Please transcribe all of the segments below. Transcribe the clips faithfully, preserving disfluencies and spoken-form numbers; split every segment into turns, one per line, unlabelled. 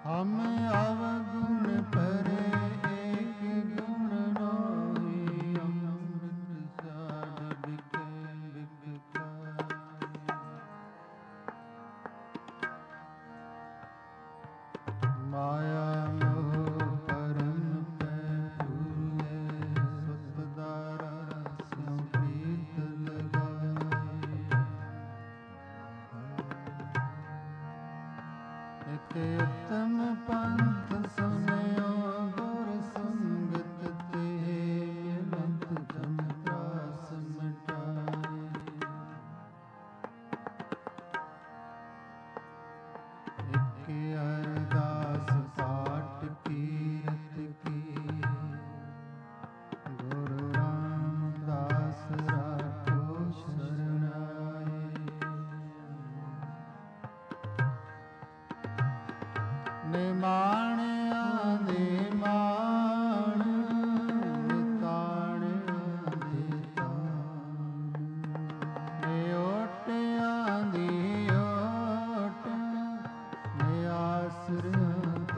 हम अवगुण परे एक गुण नोई, अमृत साध बिके बिखाई। माया मोह परम पै भूले, सतदारा स्यों प्रीत लगाए। एक उत्तम पंथ सुनियो गुर संगत ते, लंत जम त्रास मिटाए। एक अरदास पाठ कीरत की, गुरु रामदास राखो शरणाए। निमाणिया निमाण, निताणिया निताण, निओटिया निओट, निआसरा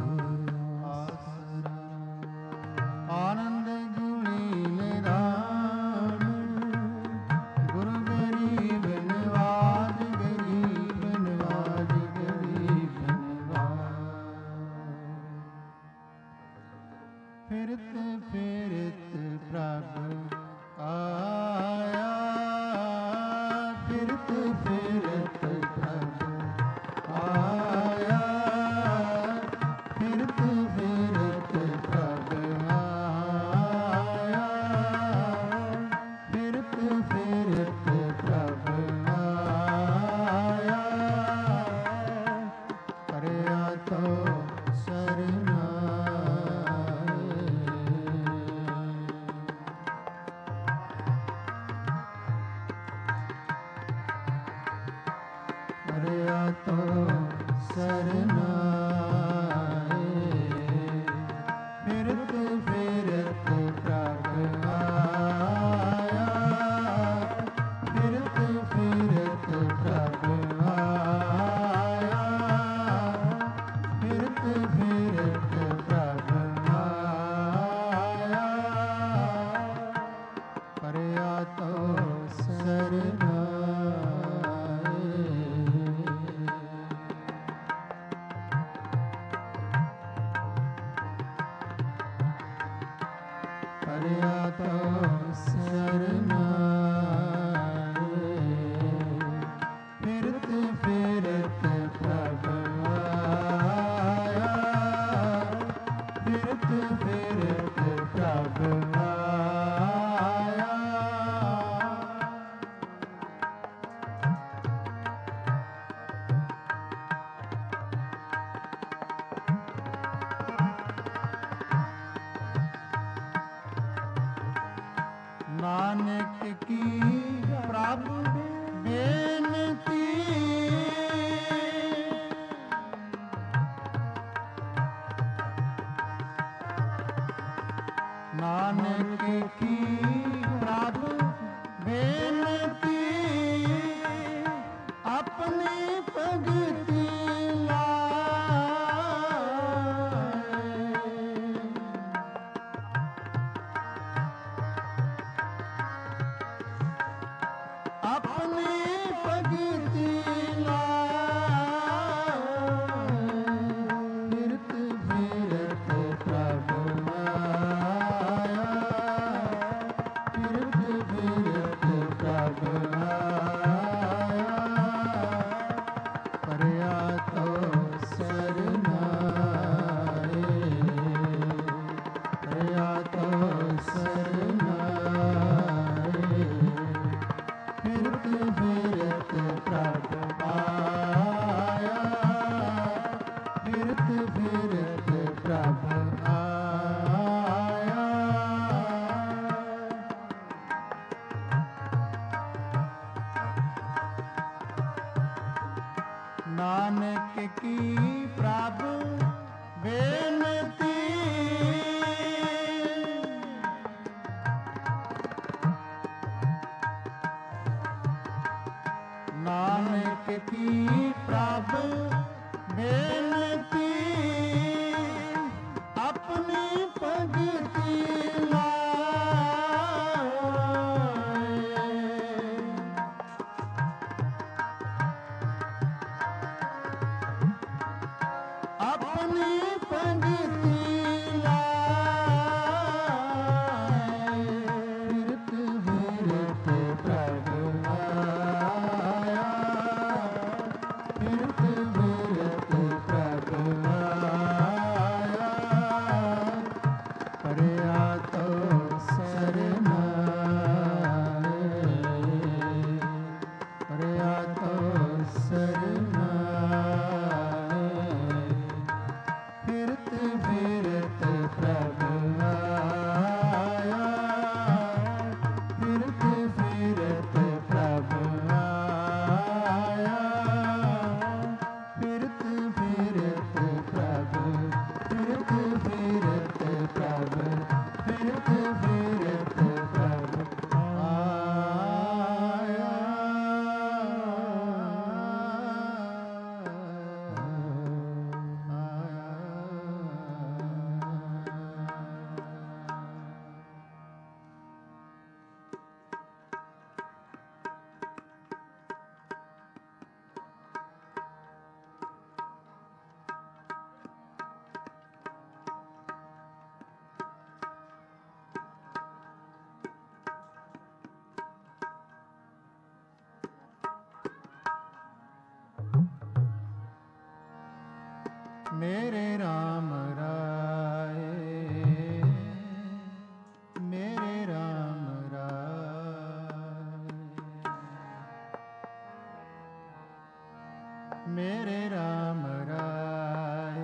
आसरा। आनंद गुणी निधान, गुरु गरीब नवाज, गरीब नवाज, गरीब नवाज। फिरत फिरत प्रभ आया, फिरत फिरत प्रभ आया, फिरत फिरत प्रभ आया, फिरत फिरत प्रभ आया। करया तो सरनाए, करया तो सरनाए। फिरत फिरत प्रभ आया, फिरत फिरत प्रभ आया, फिरत फिरत प्रभ आया। करया तो सरनाए। करया तो सरनाए। फिरत फिरत प्रभ आया, फिरत फिरत प्रभ आया। नानक की प्रभु बेनती, नानक की प्रभु बेनती, अपनी भगति अपनी भगति फिरत फिरत प्रभ आया, फिरत फिरत प्रभ आया। करया तो सरनाए, करया तो सरनाए। फिरत फिरत प्रभ आया, फिरत फिरत प्रभ आया। नानक की प्रभ बेनती, नानक की प्रभ बेनती, अपनी पंक्ति लाए, फिरत फिरत प्रभु आया, फिरत फिरत प्रभु आया, परया तो सरनाए, परया तो सरनाए, फिरत फिरत प्रभु आया, फिरत फिरत प्रभु आया, फिरत फिरत प्रभु, फिरत फिरत प्रभु, फिरत फिरत प्रभु आया। मेरे राम राय, मेरे राम राय, मेरे राम राय,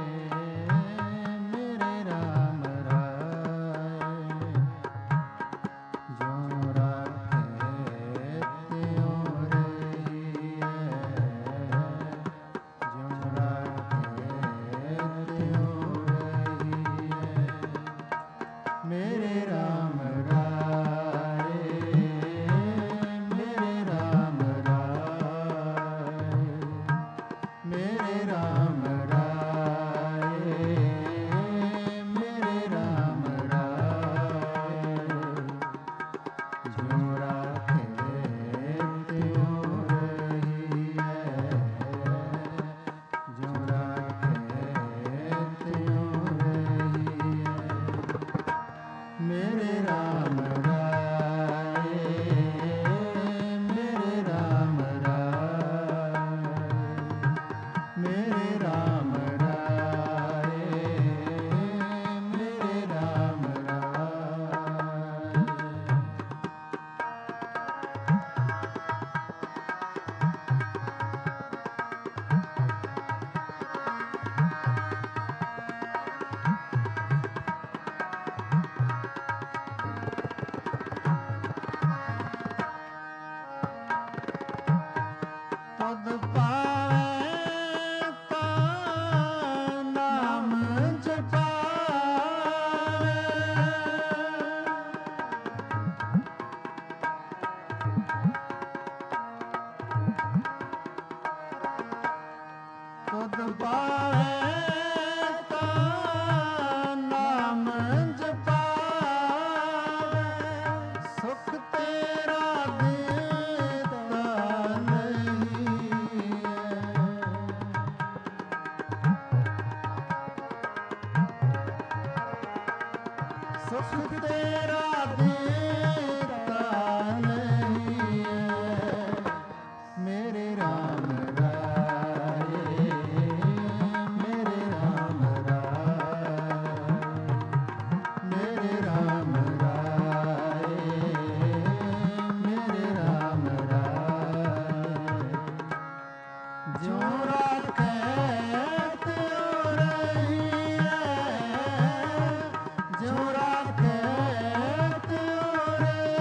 मेरे राम राय, ज्यों राखे त्यों रहिए, ज्यों राखे त्यों रहिए, मेरे राम राय, मेरे राम राय, मेरे राम राय, मेरे राम राय, ज्यों राखे त्यों रहिए, ज्यों राखे त्यों रहिए, मेरे राम राय, मेरे राम राय, मेरे राम राय, मेरे राम राय। पद पावे ता नाम जपावे, पद पावे ता नाम जपावे, सुख तेरा देता नहीं है, सुख तेरा देता नहीं है, मेरे राम राय, मेरे राम राय, मेरे राम राय, मेरे राम राय, ज्यों राखे त्यों रहिए, ज्यों राखे त्यों रहिए,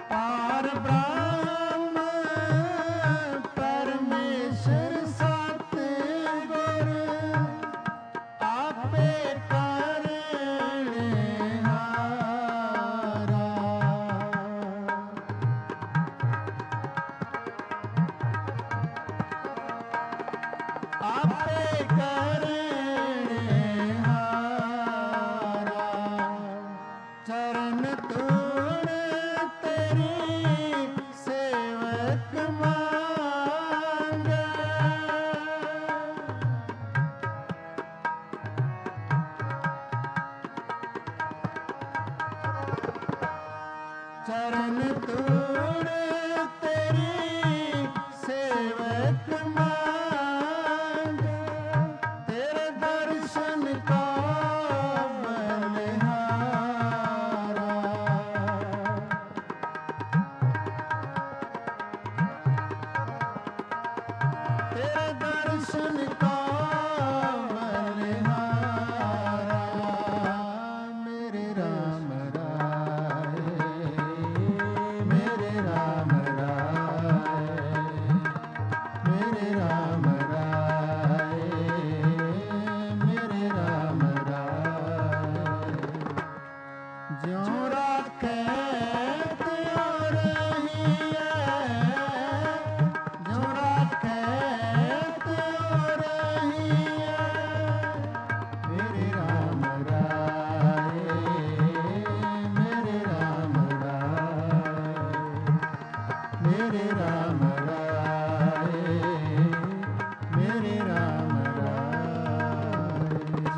ਪਾਰ ਬ੍ਰਹਮ ਪਰਮੇਸ਼ਰ ਸਤਿਗੁਰ ਆਪੇ ਕਰਨਹਾਰਾ। ਆਪੇ ਕਰਨਹਾਰਾ। ਚਰਨ ਧੂੜ ਤੇਰੀ ਸੇਵਕ ਮੰਗੈ। ਚਰਨ ਧੂੜ ਤੇਰੀ ਸੇਵਕ ਮੰਗੈ। ਤੇਰੇ ਦਰਸ਼ਨ ਕਾ ਬਲਿਹਾਰਾ। ਤੇਰੇ ਦਰਸ਼ਨ ਕਾ ਬਲਿਹਾਰਾ। ਮੇਰੇ ਰਾਮ ਰਾਏ, ਮੇਰੇ ਰਾਮ ਰਾਏ, ਮੇਰੇ ਰਾਮ ਰਾਏ, ਮੇਰੇ ਰਾਮ ਰਾਏ। ਜਿਉ ਰਾਖੈ ਤਿਉ ਰਹੀਐ, ਜਿਉ ਰਾਖੈ ਤਿਉ ਰਹੀਐ। ਮੇਰੇ ਰਾਮ ਰਾਏ, ਮੇਰੇ ਰਾਮ ਰਾਏ, ਮੇਰੇ ਰਾਮ ਰਾਏ, ਮੇਰੇ ਰਾਮ ਰਾਏ।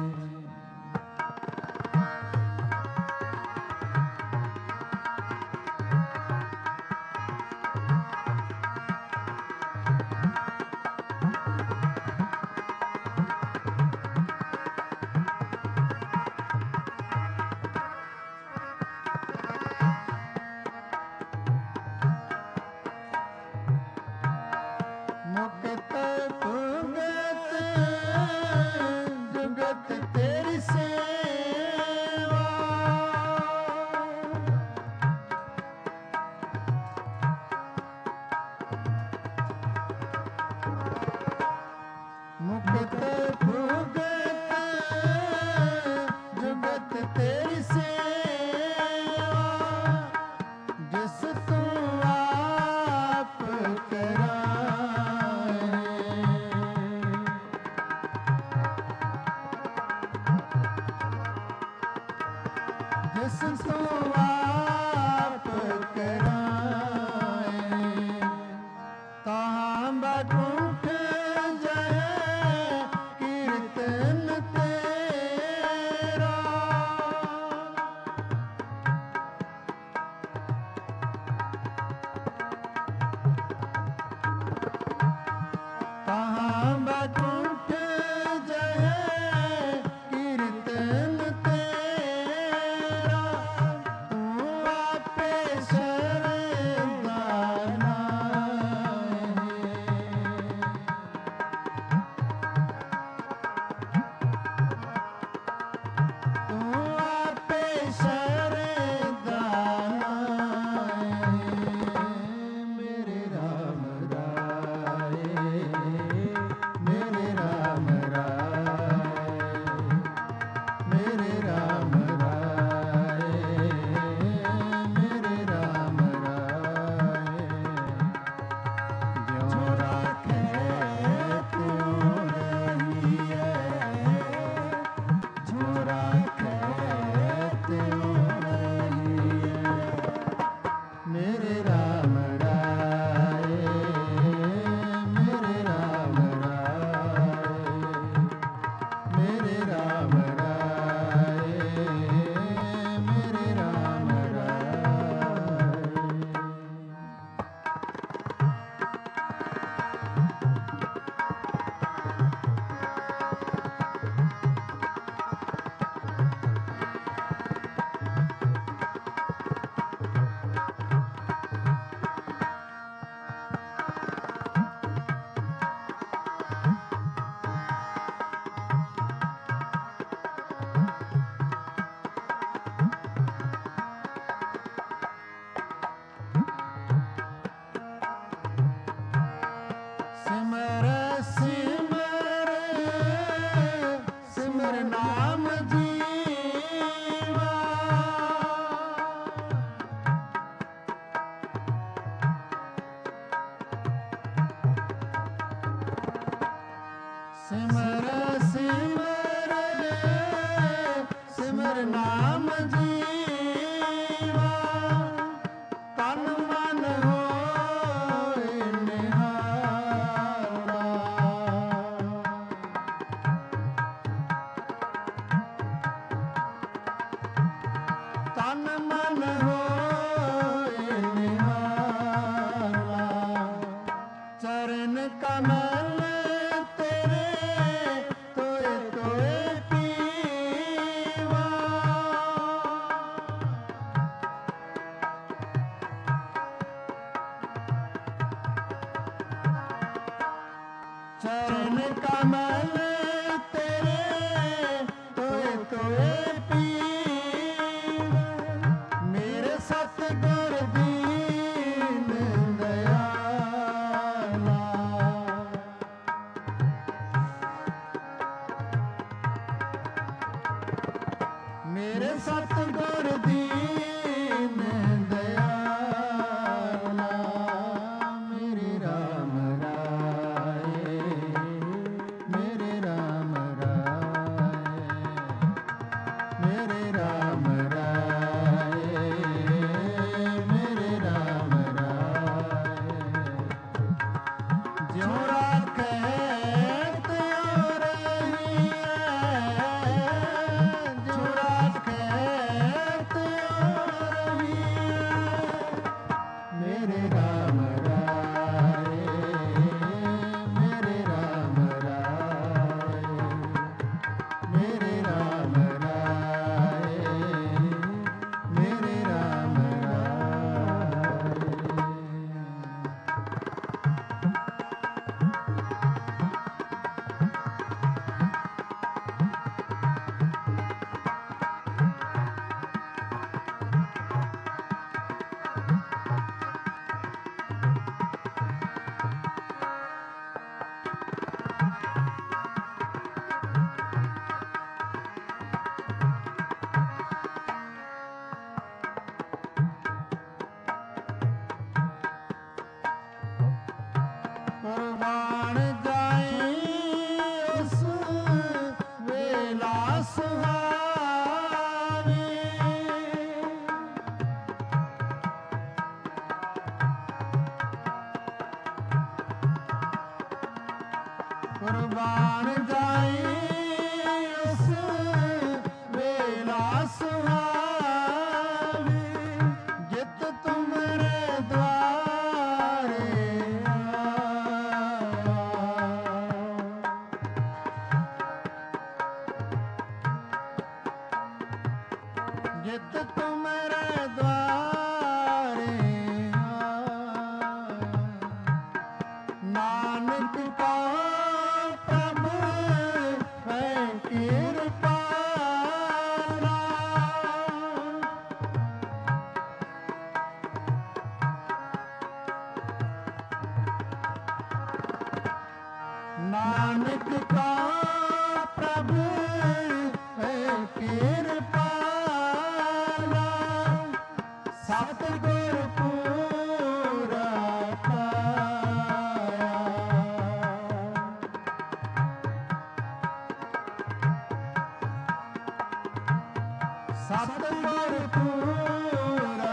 ਮੁਕਤ ਭੁਗਤ ਜੁਗਤ ਤੇਰੀ ਸੇਵਾ। ਮੁਕਤ ਭੁਗਤ ਜੁਗਤ ਤੇਰੀ ਸੇਵਾ। ਜਿਸ ਤੂੰ ਆਪ ਕਰਾਏ। ਜਿਸ ਤੂੰ ਆਪ ਕਰਾਏ। ਤਾਹਾਂ ਬੈਕੁੰਠ ਜਹੈ ਕੀਰਤਨ ਤੇਰਾ। ਤਾਹਾਂ ਬੈਕੁੰਠ ਜਹੈ ਕੀਰਤਨ ਤੇਰਾ। ਤੂੰ सिमर सिमर नाम जीवा तन मन होए निहारा तन मन होए निहारा चरण कमल तेरे तोए तोए पीवा चरण कमल तेरे तोए तोए पीवा मेरे सतगुर दीन दयाला मेरे सतगुर दीन दयाला मेरे राम राय मेरे राम राय मेरे राम राय मेरे राम राय ज्यों राखे त्यों रहिए ज्यों राखे त्यों रहिए मेरे राम राय मेरे राम राय मेरे राम राय मेरे राम कुर्बान जाए उस वेला सुहावे कुर्बान जाए उस वेला सुहावे जित तुमरे द्वारे जित तुमरे द्वारे नानक का प्रभु है कृपाला नानक का प्रभु है कृपाला सतगुर पूरा पाया सतगुर पूरा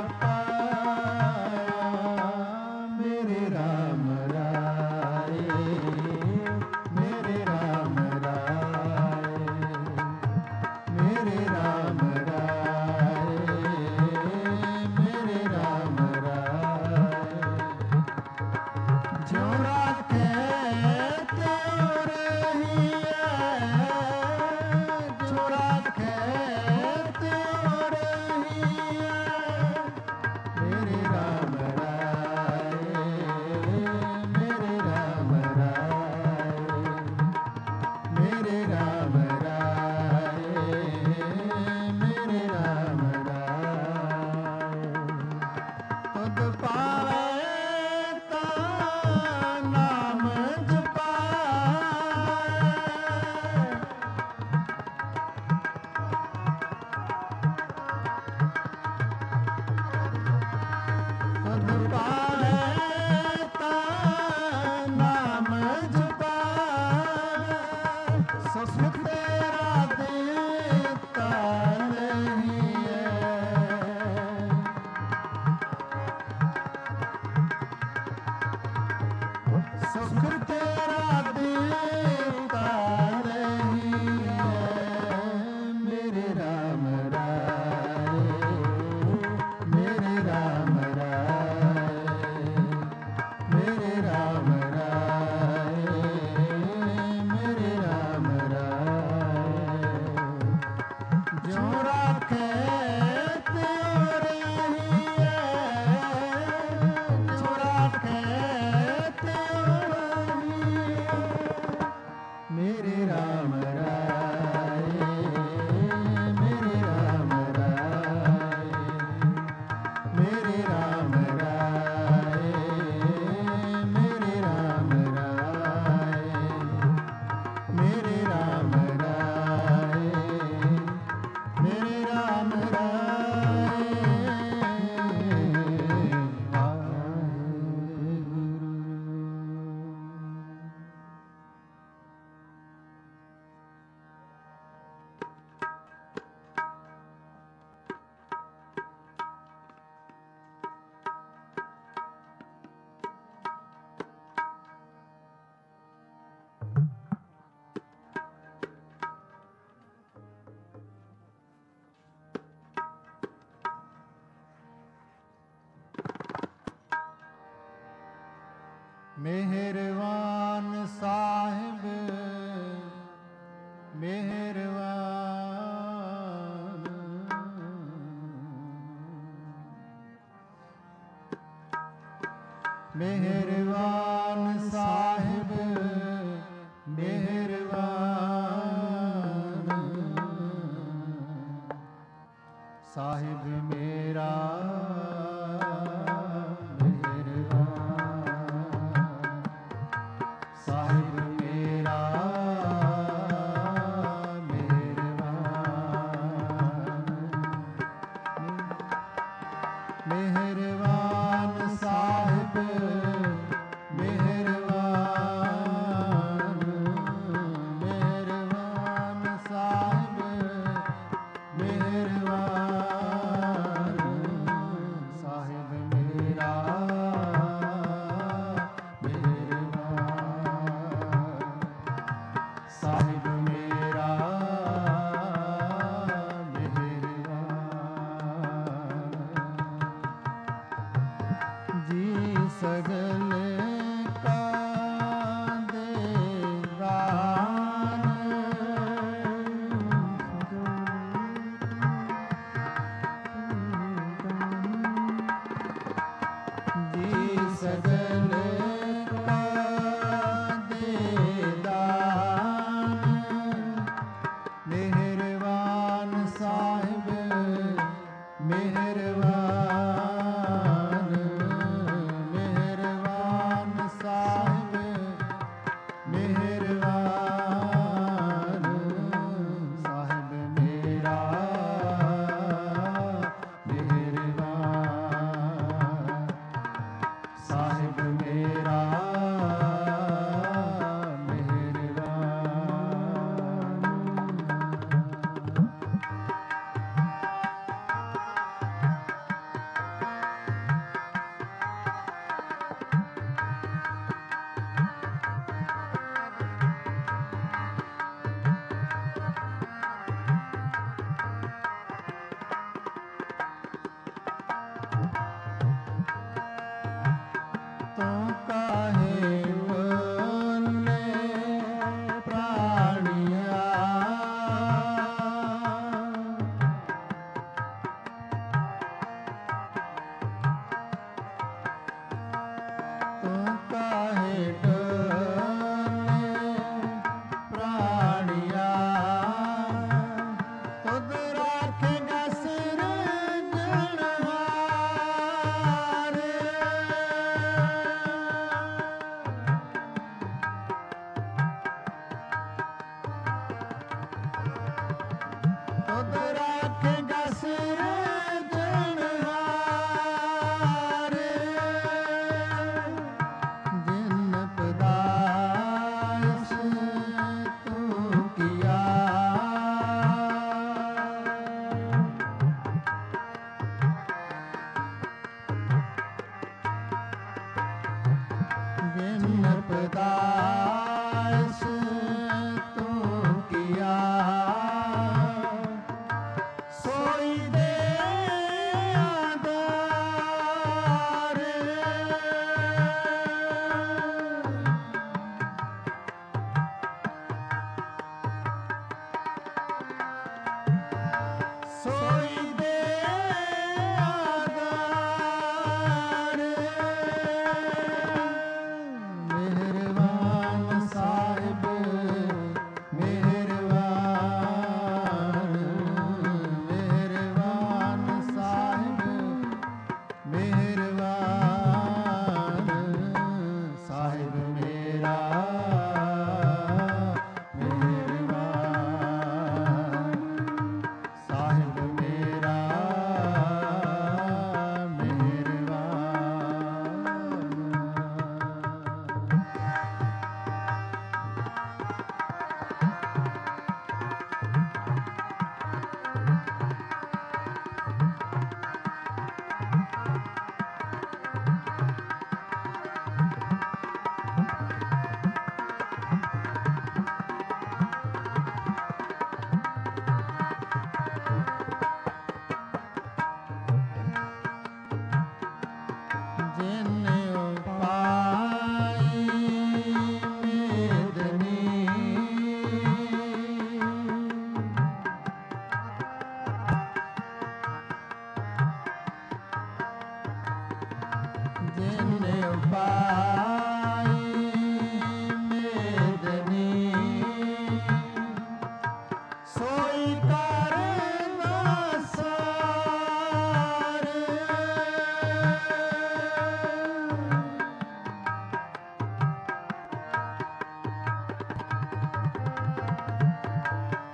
पाया मेरे राम राय मेरे राम राय मेरे राम राय मेरे राम राय ज्यों राखे त्यों रहिए ज्यों राखे त्यों रहिए मेरे राम राय मेरे राम राय मेरे राम राय मेरे राम राय तुद पावे ता नाम जपाए तुद पावे ता नाम जपाए सो ਸੁਖ ਤੇਰਾ ਦਿੱਤਾ ਲਈਐ, ਸੁਖ ਤੇਰਾ ਦਿੱਤਾ ਲਈਐ, ਮੇਰੇ ਰਾਮ ਰਾਏ, ਮੇਰੇ ਰਾਮ ਰਾਏ, ਮੇਰੇ ਰਾਮ ਰਾਏ, ਮੇਰੇ ਰਾਮ ਰਾਏ, ਜੋ ਰਾਖੇ ਤਿਉ ਰਹੀਐ, ਜੋ ਰਾਖੇ ਤਿਉ ਰਹੀਐ, ਮੇਰੇ ਰਾਮ ਰਾਏ, ਮੇਰੇ ਰਾਮ ਰਾਏ, ਮੇਰੇ ਰਾਮ ਰਾਏ, ਮੇਰੇ ਰਾਮ ਰਾਏ, ਮੇਰੇ ਰਾਮ ਰਾਏ, ਮੇਰੇ ਰਾਮ ਰਾਏ, ਮਿਹਰਬਾਨ ਸਾਹਿਬ, ਮਿਹਰਬਾਨ, ਮਿਹਰਬਾਨ ਸਾਹਿਬ, ਮਿਹਰਬਾਨ, ਸਾਹਿਬ ਮੇਰਾ ਸਾਹਿਬ ਮੇਰਾ ਮਿਹਰਬਾਨ, ਮਿਹਰਬਾਨ ਸਾਹਿਬ, ਮਿਹਰਬਾਨ, ਮਿਹਰਬਾਨ ਸਾਹਿਬ, ਮਿਹਰਬਾਨ, ਸਾਹਿਬ ਮੇਰਾ ਸਾਹਿਬ ਮੇਰਾ ਮਿਹਰਬਾਨ, ਜੀ ਸਗਲ ਕਾ ਦੇਵਾਨ, ਜੀ ਸਗਲ ਕਾ ਦੇਦਾਨ, ਮਿਹਰਬਾਨ ਸਾਹਿਬ, ਮਿਹਰਬਾਨ, ਮਿਹਰਬਾਨ,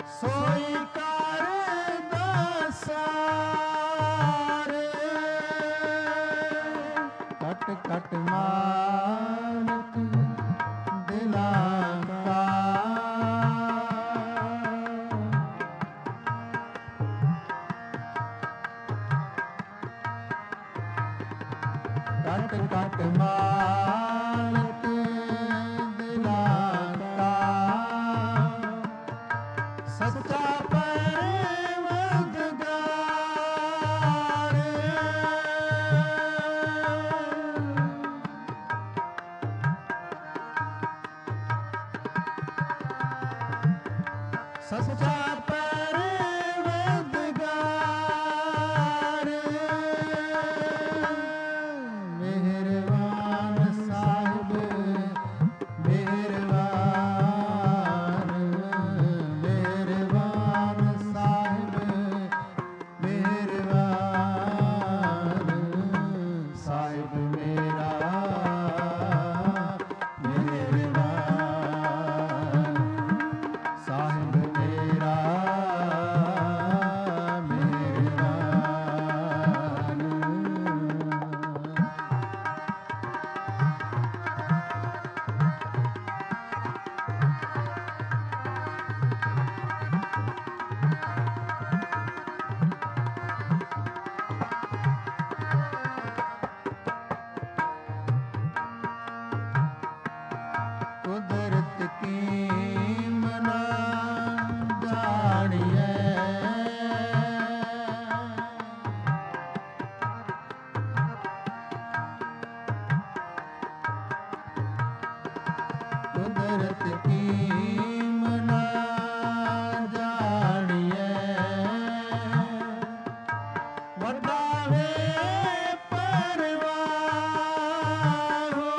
सोई कर दसारे कट कट मारत दिला का कट कट मारत दिला का सच्चा परवरदिगार सच्चा परवरदिगार मेहरबान साहिब मेहरबान मेहरबान साहिब मेहरबान साहिब मेरा मेहरबान साहिब मेरा कुदरत की मना जानिए कुदरत की मना जानिए वडावे परवाह हो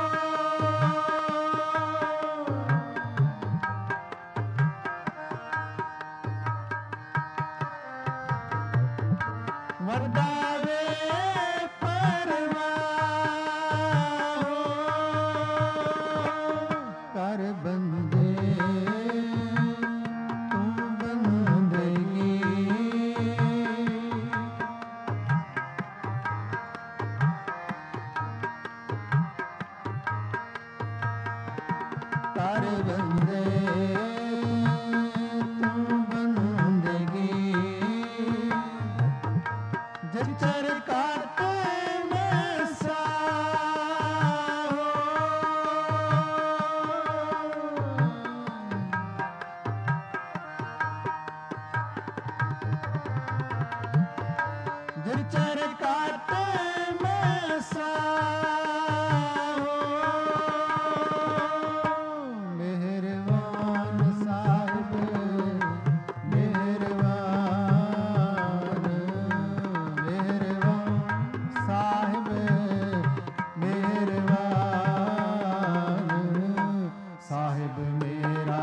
वरदावे परवाह हो कर बंदे तू बंदगी कर बंदे तू बंदगी जचर काट में सा हो जचर काट में सा हो मेहरबान साहिब मेहरबान मेहरबान साहिब मेहरबान साहिब मेरा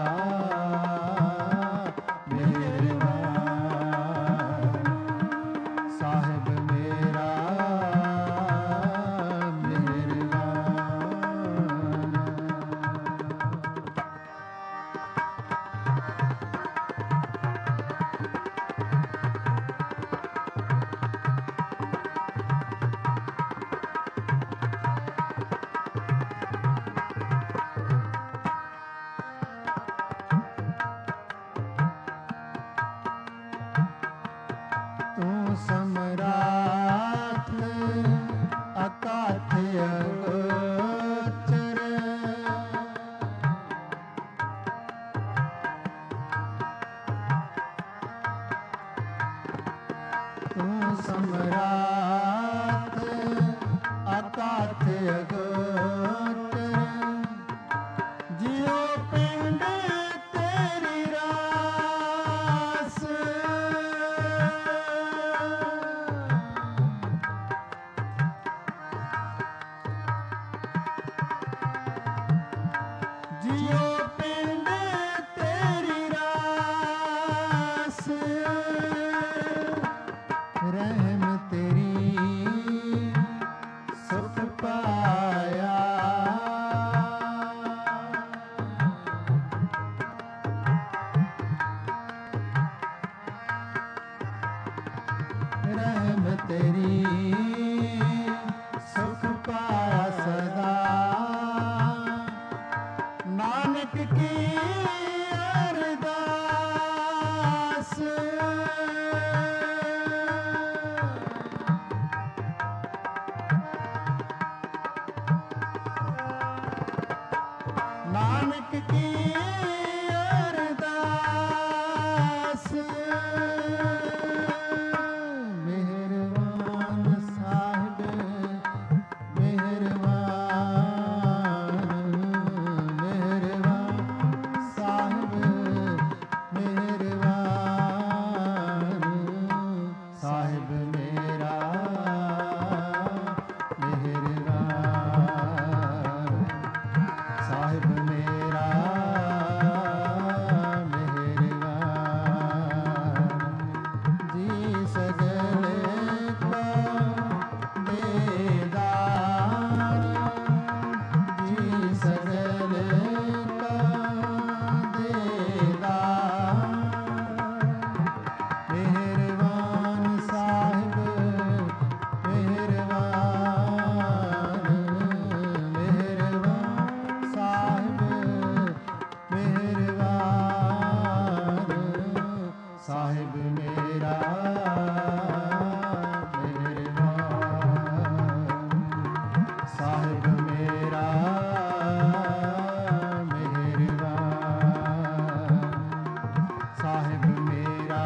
मेहरबान साहिब मेरा तू सम्राट अकाथ अगोचर तू सम्राट अकाथ अगोचर जियो पिंड तेरी रास जियो पिंड तेरी रास रहम तेरी ਤੇਰੀ ਸੁਖ ਪਾਇਆ ਸਦਾ। ਨਾਨਕ ਕੀ ਅਰਦਾਸ ਨਾਨਕ ਕੀ ਅਰਦਾਸ। ਮਿਹਰਬਾਨ ਸਾਹਿਬ ਮਿਹਰਬਾਨ ਮਿਹਰਬਾਨ ਸਾਹਿਬ ਮਿਹਰਬਾਨ ਸਾਹਿਬ ਮੇਰਾ ਮਿਹਰਬਾਨ ਸਾਹਿਬ ਮੇਰਾ ਮਿਹਰਬਾਨ ਜੀ ਸਗਲ ਕੋ ਦੇਦਾਰ ਜੀ ਸਗਲ ਕੋ ਦੇਦਾਰ। ਮਿਹਰਬਾਨ ਸਾਹਿਬ ਮਿਹਰਬਾਨ ਮਿਹਰਬਾਨ ਸਾਹਿਬ ਮਿਹਰਬਾਨ ਸਾਹਿਬ ਮੇਰਾ ਮਿਹਰਬਾਨ ਸਾਹਿਬ ਮੇਰਾ ਮਿਹਰਬਾਨ ਸਾਹਿਬ ਮੇਰਾ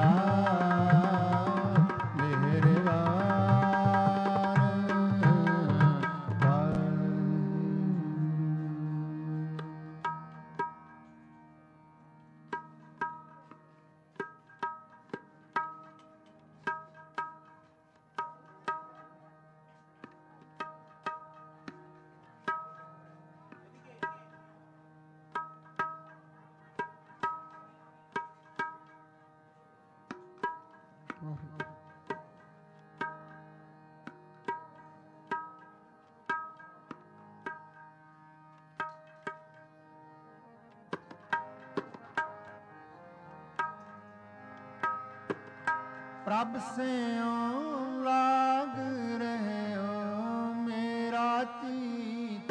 ਪ੍ਰਭ ਸਿਉ ਲਾਗ ਰਹਿਓ ਮੇਰਾ ਚੀਤ।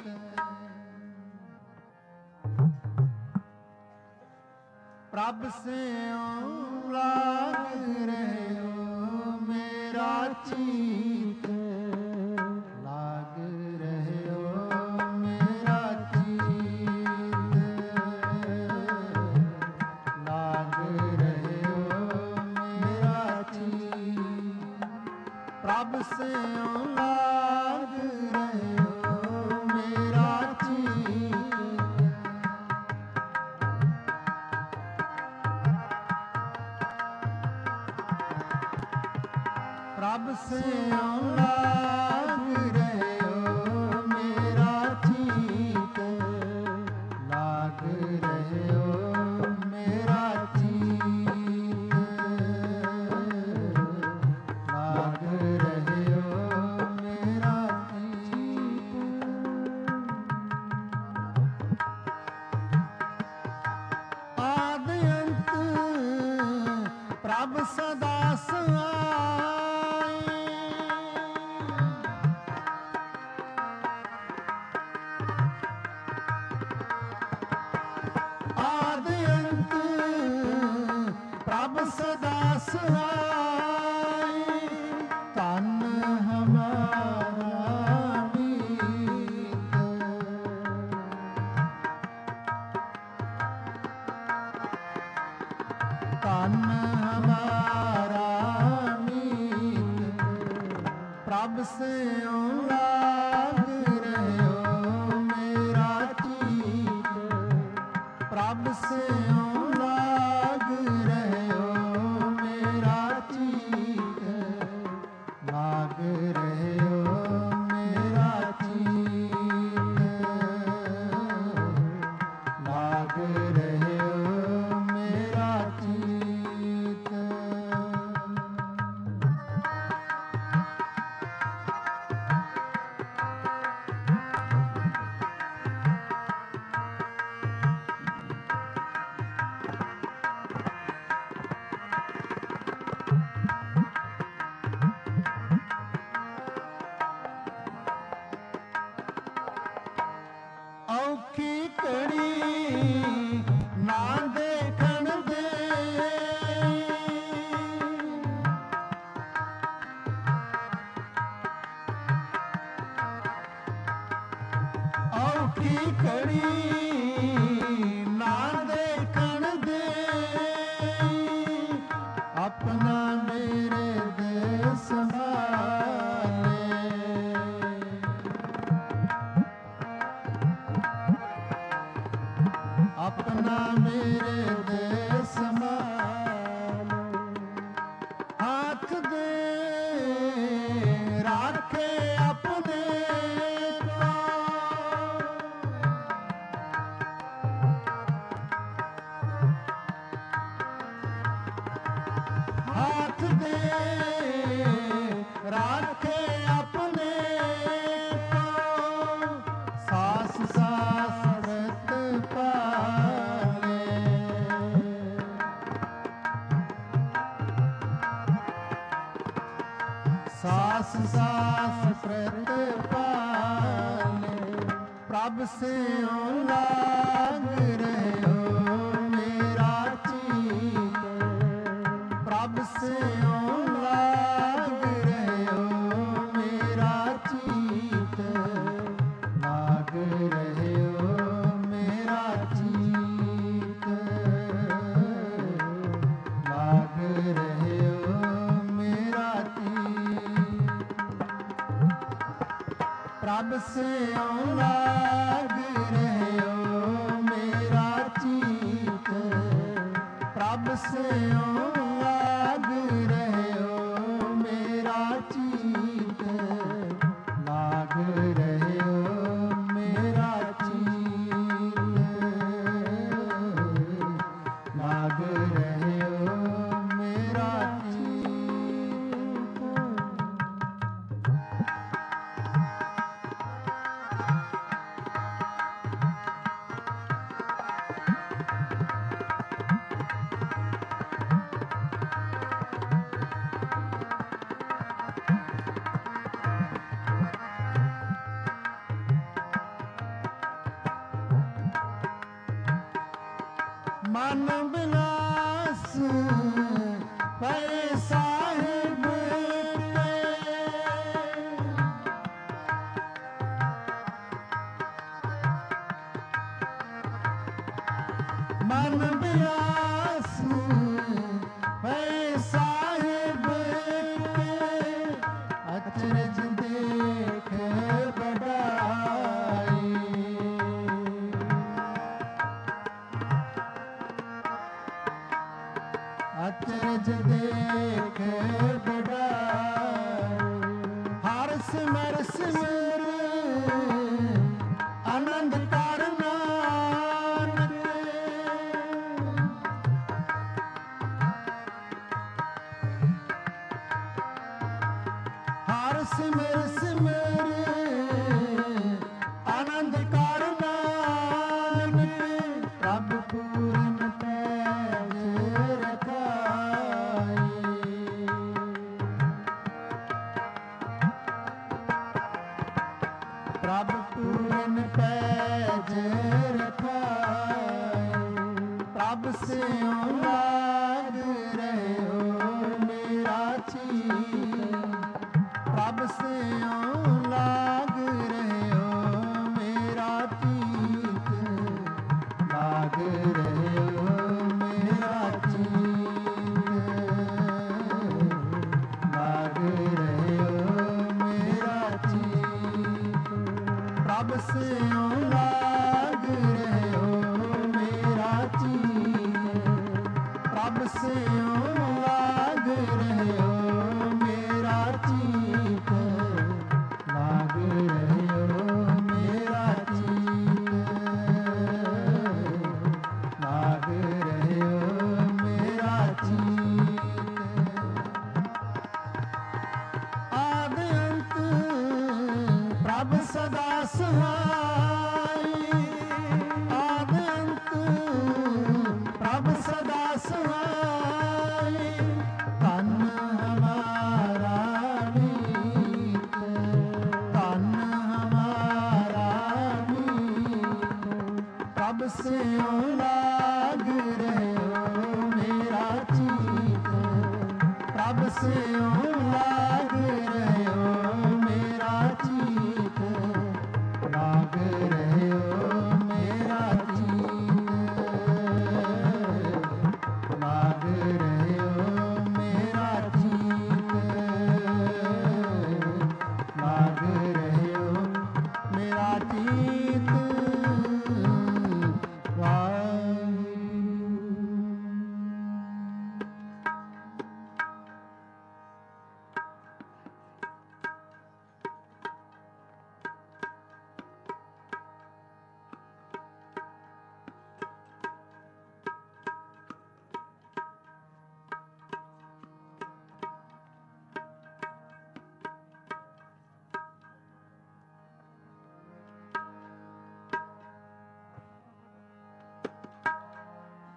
ਪ੍ਰਭ ਸਿਉ ਲਾਗ ਰਹਿਓ ਮੇਰਾ ਚੀਤ। ਲਾਗ ਰਹਿਓ ਮੇਰਾ ਚੀਤ। ਲਾਗ ਰਹਿਓ ਮੇਰਾ ਚੀਤ। ਪ੍ਰਭ ਸਿਉ ਲਾਗ ਰਹਿਓ ਮੇਰਾ ਚੀਤ। ਪ੍ਰਭ ਸਿਉ ਲਾਗ ਰਹਿਓ ਮੇਰਾ ਚੀਤ। ਲਾਗ ਰਹਿਓ ਮੇਰਾ ਚੀਤ। ਲਾਗ ਰਹਿਓ ਮੇਰਾ ਚੀਤ। ਆਦਿ ਅੰਤ ਪ੍ਰਭ ਸਦਾ ਸਹਾਈ। ਆਦਿ ਅੰਤ ਪ੍ਰਭ ਸਦਾ ਸਹਾਈ। ਧਨ ਹਮਾਰਾ ਮੀਤ। ਧਨ ਹਮਾਰਾ ਮੀਤ। ਪ੍ਰਭ ਸਿਉ ਲਾਗ ਰਹਿਓ ਮੇਰਾ ਚੀਤ। ਪ੍ਰਭ ਸਿਉ ਲਾਗ ਰਹਿਓ ਮੇਰਾ ਚੀਤ। ਲਾਗ ਰਹਿਓ ਮੇਰਾ ਚੀਤ। ਲਾਗ ਰਹਿਓ ਮੇਰਾ ਚੀਤ। हाथ दे राखे अपने को, सास सास व्रत पाले। सास सास व्रत पाले, प्रभ से लाग रहे हो मेरा चीत, प्रभ से लाग रहे हो मेरा चीत, लाग रहे हो मेरा चीत, लाग रहे हो मेरा चीत, प्रभ से लाग रहे हो मेरा चीत, प्रभ से लाग रहे हो मेरा चीत, लाग रहे हो मेरा चीत, लाग रहे हो मेरा चीत। मन विलास भय साहिब के, मन विलास भय साहिब के, अचरज देख बड़ाई, अचरज देख बड़ाई, हर सिमर सिमर आनंद कर नानक, हर सिमर सिमर आनंद कर नानक, प्रभ पूरन पैज रखाई, प्रभ पूरन पैज रखाई, प्रभ से लाग रहे हो मेरा चीत, प्रभ से लाग रहे हो मेरा चीत, लाग रहे हो मेरा चीत, लाग रहे हो मेरा चीत, प्रभ से लाग रहे हो मेरा चीत, प्रभ से लाग रहे हो मेरा चीत, लाग रहे हो मेरा चीत, लाग रहे हो मेरा चीत। आदि अंत प्रभ सदा सहाय, आदि अंत प्रभ सदा सहाय, तन हमारा मीत, तन हमारा मीत, प्रभ से लाग रहे हो मेरा चीत, प्रभ से लाग रहे हो मेरा चीत, लाग रहे हो मेरा चीत, लाग रहे हो मेरा चीत, लाग रहे हो मेरा चीत। वाहिगुरू।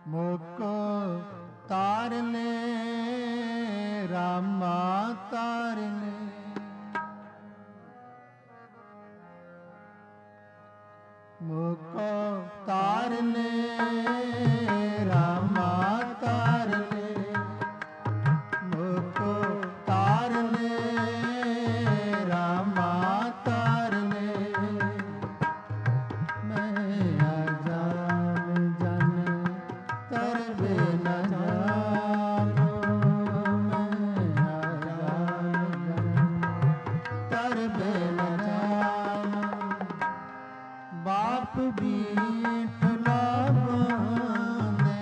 मुको तार ले रामा तार ले मुको तार ले रामा तार ले मुको तार ले रामा तार ले मैं अजान जन तरबे न जानो मैं अजान जन तरबे न जानो बाप बीठ लावांदे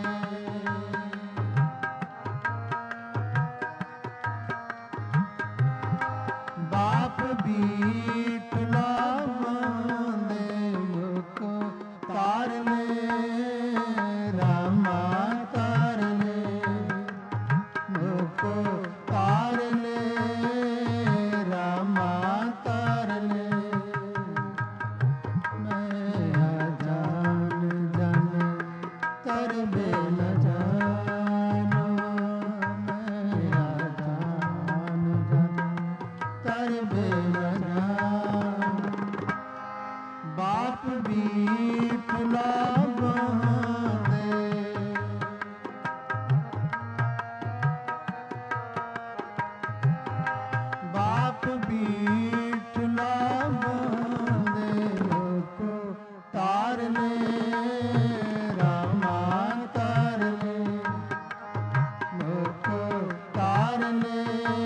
बाप बीठ लावांदे मुको तार ले रामा तार ले मुको तार ले रामा तार ले मैं अजान जन तरबे न जानो मैं अजान जन तरबे न जानो बाप बीठ लावांदे बाप बीठ लावांदे मुको तार ले रामा तार ले मुको तार ले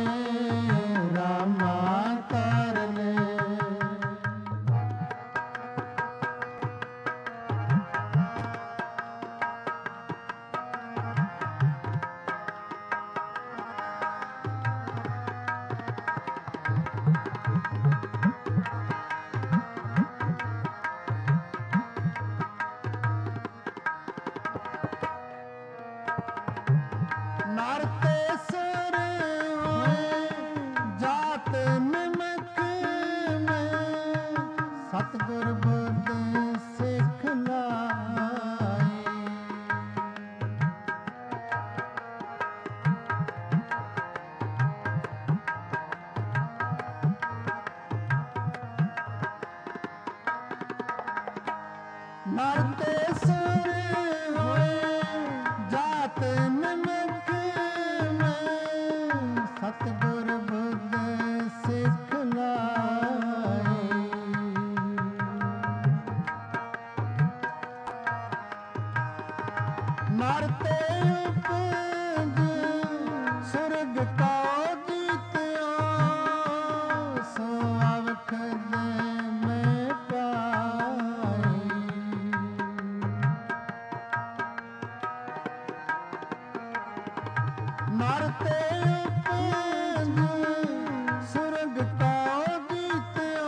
रामा तार ले नर ते सुर होए जात निमक में सतगुर बुद्ध सिख लाई नर ते सुर होए जात निमक में सतगुर बुद्ध सिख लाई नर ते उपज सुरग का जीत्यो सो अवखद में पाई नर ते उपज सुरग का जीत्यो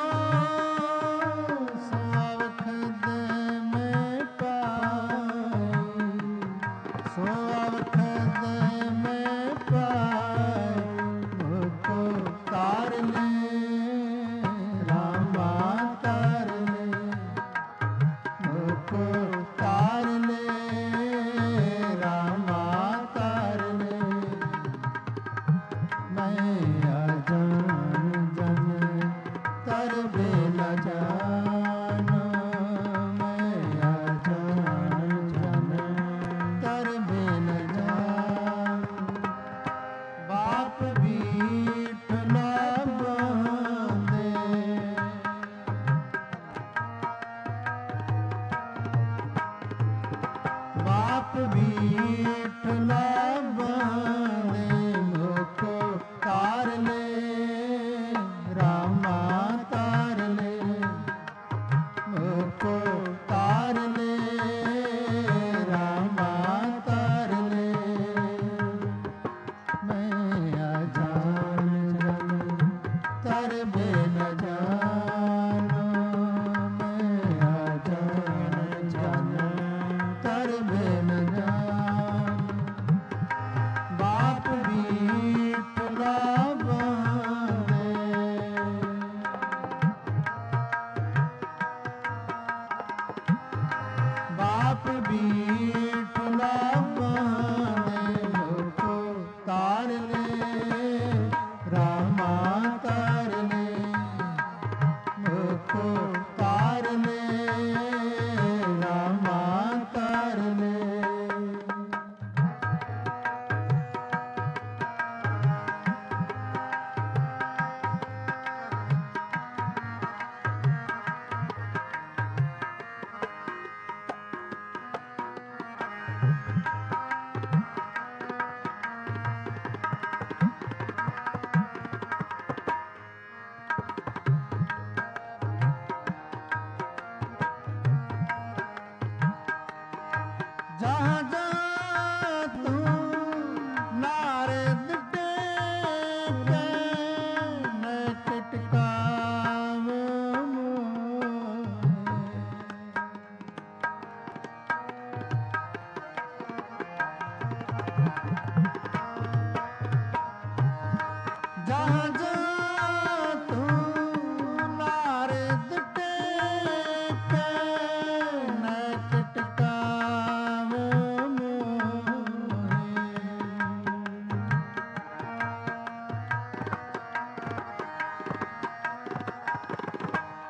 सो अवखद में पाई सो अवखद में पाई मुको तार ले रामा तार ले मुको तार ले रामा तार ले मैं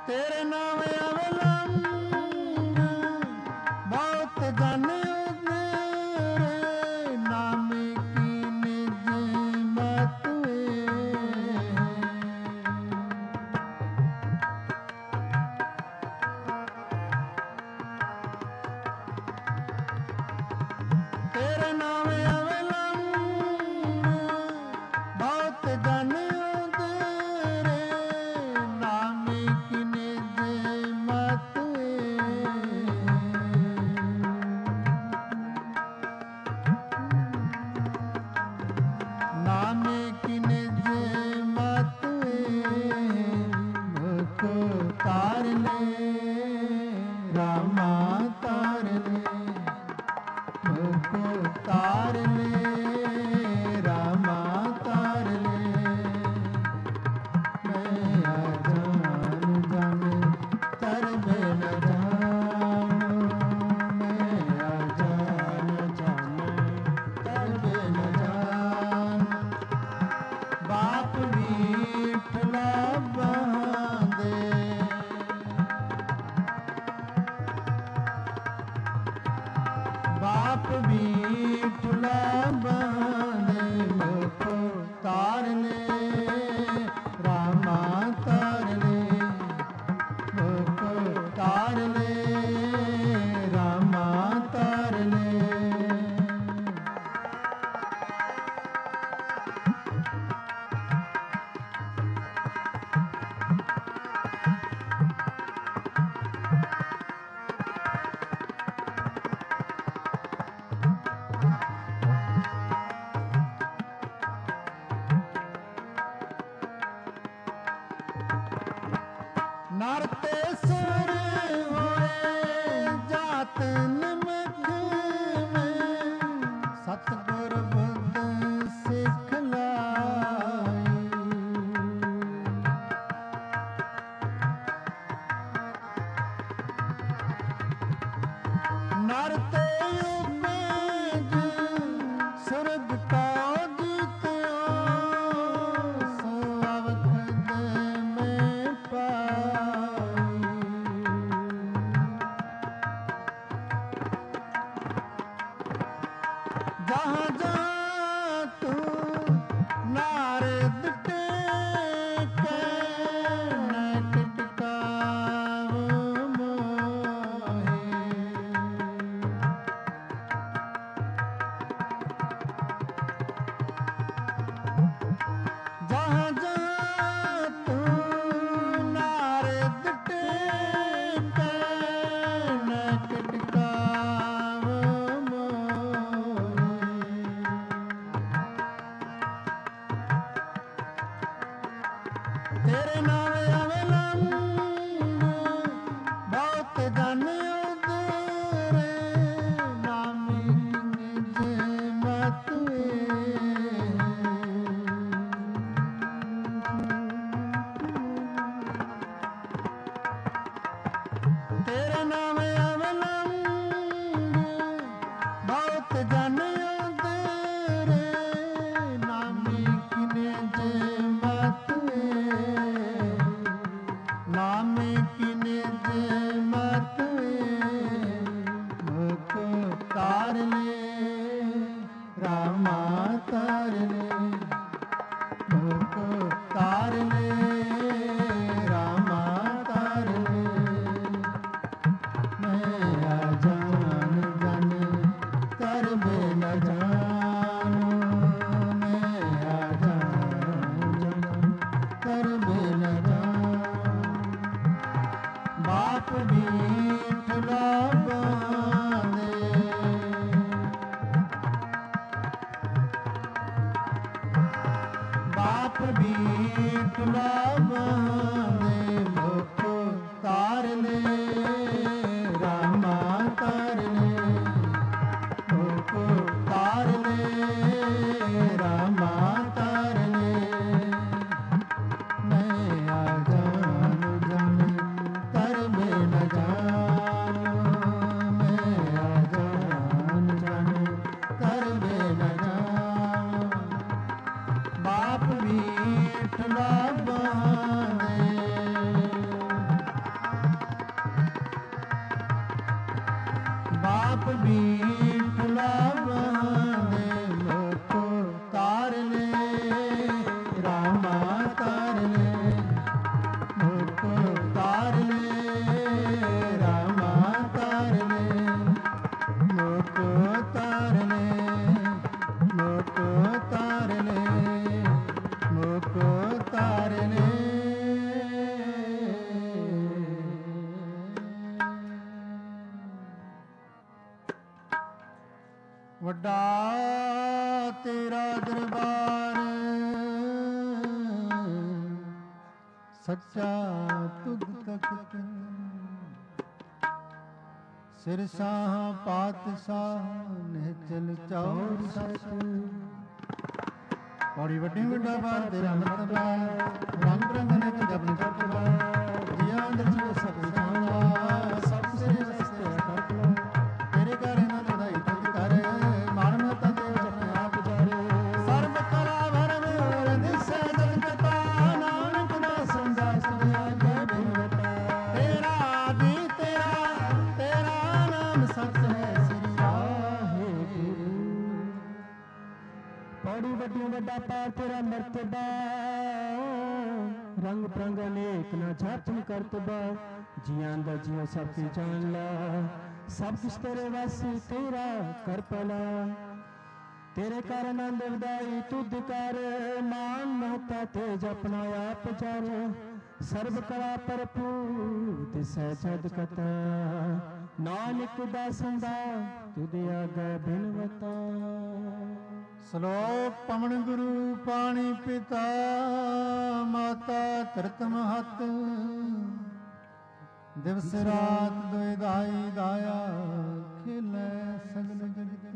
तेरे नाम अवलंब बहुत जन उदरे नाम की निज मत तेरे नाम अवलंब बहुत जन उदरे नाम की निज मत नाम की निज मत मुझको तार ले रामा तार ले मुझको तार ले रामा तार ले मैं अजान जाने तर बिन जानो मैं अजान जाने तर बिन जानो बाप विठला बांधे बाप विठला बांधे मुझको तार ले रामा तार ले मुझको तार ले रामा तार ले नरते सुर होए जात निमख में सतगुर बुद्ध सिखलाई नरते उपज सुरग का जीत्यो सो अवखद में पाई जहाँ जहाँ तू नारद टेके न टिटकाव मोहे जहाँ जहाँ तू नारद टेके न टिटकाव मोहे तेरे नाम अवलंब बहुत जन उदरे नाम की निज मत तेरे नाम अवलंब बहुत जन उदरे नाम की निज मत नाम की निज मत मुझको तार ले रामा तार ले मुझको तार ले रामा तार ले मैं अजान जाने कर बिन जानो मैं अजान जाने कर बिन जानो बाप विठला बांधे बाप विठला बांधे मुझको तार ले रामा तार ले मुझको तार ले रामा तार ले मैं अजान जाने तर बिन जानो मैं अजान जाने तर बिन जानो बाप विठला बांधे ਤਾਰ ਲੈ, ਮੁਖ ਤਾਰ ਲੈ। ਵੱਡਾ ਤੇਰਾ ਦਰਬਾਰ, ਸੱਚਾ ਤੁਧ ਤਖਤ। ਸਿਰਸਾਹ ਪਾਤਸ਼ਾਹ ਨਿਹਚਲ ਚੌਰ ਸਤ। ਪੌੜੀ ਵੱਡੀ ਵੱਡਾ ਬਾਰ ਤੇਰਾ ਮਰਤਬਾ, ਰੰਗ ਰੰਗ ਨੇ ਜਪਨ ਕਰਤਬਾ। ਜੀਆਂ ਅੰਦਰ ਜੀਵ ਸਭ ਜਾਣਾ, ਸਭ ਸੇ ਰਸਤੇ ਕਰਤਲਾ। ਤੇਰੇ ਘਰ ਨਾ ਲੜਾਈ ਤੁਧ ਕਰ, ਮਾਨ ਮਤਾ ਤੇ ਜਪਨ ਆਪ ਜਾਰੇ। ਸਰਬ ਕਲਾ ਭਰਮ ਦਿਸੈ ਜਗ ਕਤਾ, ਨਾਨਕ ਦਾਸਨ ਦਾਸ ਆਗੇ ਬਿਨਵਤਾ। ਤੇਰਾ ਆਦਿ ਤੇਰਾ, ਤੇਰਾ ਨਾਮ ਸਤ ਹੈ ਸ੍ਰੀ ਵਾਹਿਗੁਰੂ। ਪੌੜੀ ਵੱਡੀ ਵੱਡਾ ਪਾਰ ਤੇਰਾ ਮਰਤਬਾ, ਰੰਗ ਪ੍ਰੰਗ ਅਨੇਕ ਨਾ ਜਾਪਨ ਕਰਤਬਾ। ਜੀਆਂ ਦਾ ਜੀਉ ਸਭ ਕੀ ਜਾਣ ਲਾ, ਸਭ ਕੁਛ ਤੇਰੇ ਵਾਸੀ ਤੇਰਾ ਕਰ ਭਲਾ। ਤੇਰੇ ਕਰ ਆਨੰਦ ਵਧਾਈ ਤੁਧ ਕਰ, ਮਾਨ ਮਹਤਾ ਤੇ ਜਪਨਾ ਆਪ ਜਰ। ਸਰਬ ਕਲਾ ਭਰਪੂਰ ਦਿਸੈ ਜਦ ਕਤਾ, ਨਾਨਕ ਦਾਸਨ ਦਾ ਤੁਧ ਆਗੇ ਬਿਨਵਤਾ। ਸਲੋਕ ਪਵਨ ਗੁਰੂ ਪਾਣੀ ਪਿਤਾ, ਮਾਤਾ ਧਰਤ ਮਹਤ। ਦਿਵਸ ਰਾਤ ਦੁਇ ਦਾਈ ਦਾਇਆ, ਖੇਲੇ ਸਗਲ ਜਗਤ।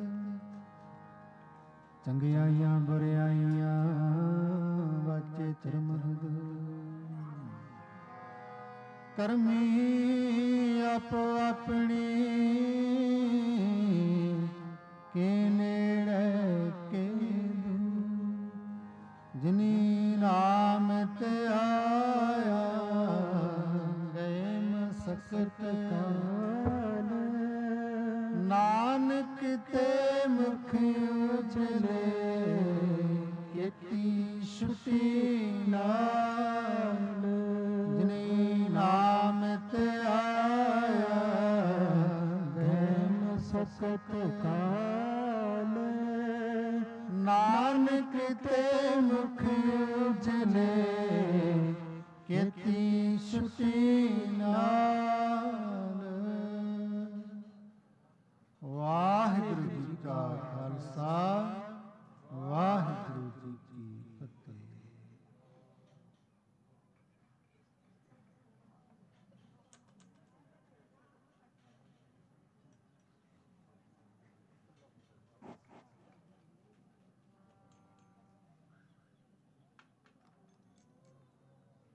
ਚੰਗਿਆਈਆਂ ਬੁਰਿਆਈਆਂ ਵਾਚੇ ਧਰਮ ਹਦ। ਕਰਮੀ ਆਪੋ ਆਪਣੀ, ਕੇ ਨੇੜੇ ਕੇ ਦੂਰ। ਜਿਨੀ ਨਾਮ ਤੇ ਆਇਆ, ਗਏ ਮਸਕਤ ਕਾਲ। ਨਾਨਕ ਤੇ ਮੁਖ ਉਜਲੇ, ਕੀਤੀ ਛੁਟੀ ਨਾਲ। ਜਿਨੀ ਨਾਮ ਤੇ ਆਇਆ, ਗਏ ਮਸਕਤ ਕਾਲ। ਨਾਨਕ ਤੇ ਮੁਖ ਉਜਲੇ, ਕੀਤੀ ਛੁਟੀ ਨਾਲ।